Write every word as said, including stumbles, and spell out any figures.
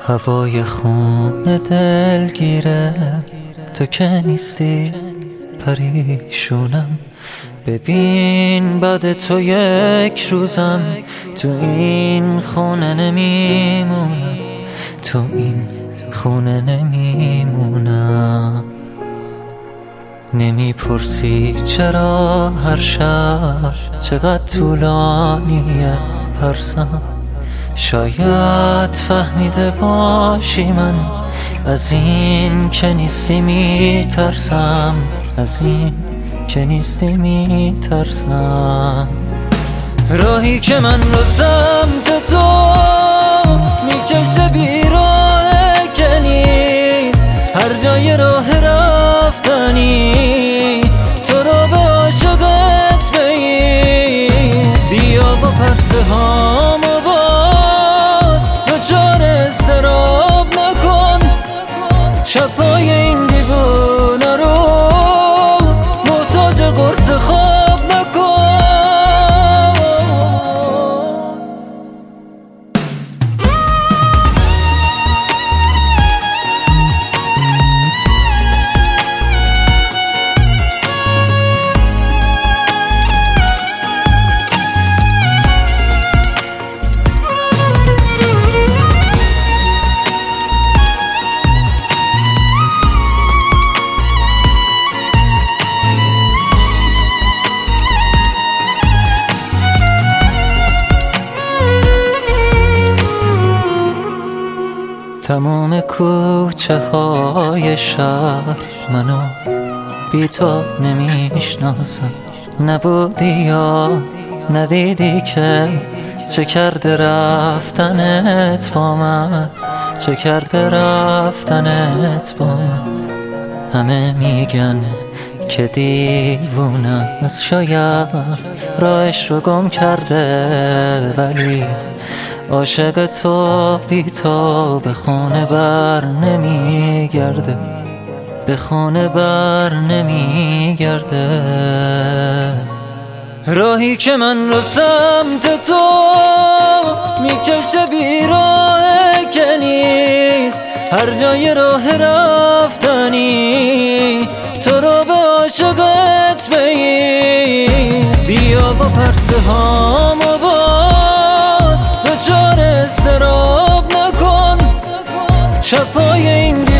هوای خون دلگیره تو که نیستی پریشونم. ببین بعد تو یک روزم تو این خونه نمیمونم، تو این خونه نمیمونم. نمیپرسی چرا هر شب چقدر طولانیه پرسم. شاید فهمیده باشی من از این که نیستی میترسم، از این که نیستی میترسم. راهی که من رو سمت تو میکشه بیراه که نیست، هر جای راه رفتنی تو رو به عاشقت بگیر. بیا با پرسه هامو باد دچار استراب نکن، شبهای این دیوونه رو محتاج قرص خواب نکن. تمام کوچه های شهر منو بی تو نمیشناسم. نبودی یا ندیدی که چه کرده رفتنت با من، چه کرده رفتنت با من. همه میگن که دیوونه از شاید راهش رو گم کرده، ولی عاشق تو بی تو به خونه بر نمیگرده، به خونه بر نمیگرده. راهی که من رو سمت تو میکشه بیراه که نیست، هر جای راه رفتنی تو رو به عاشقت بگیر. بیا با پرسه هامو باد دچار استراب نکن، شبهای این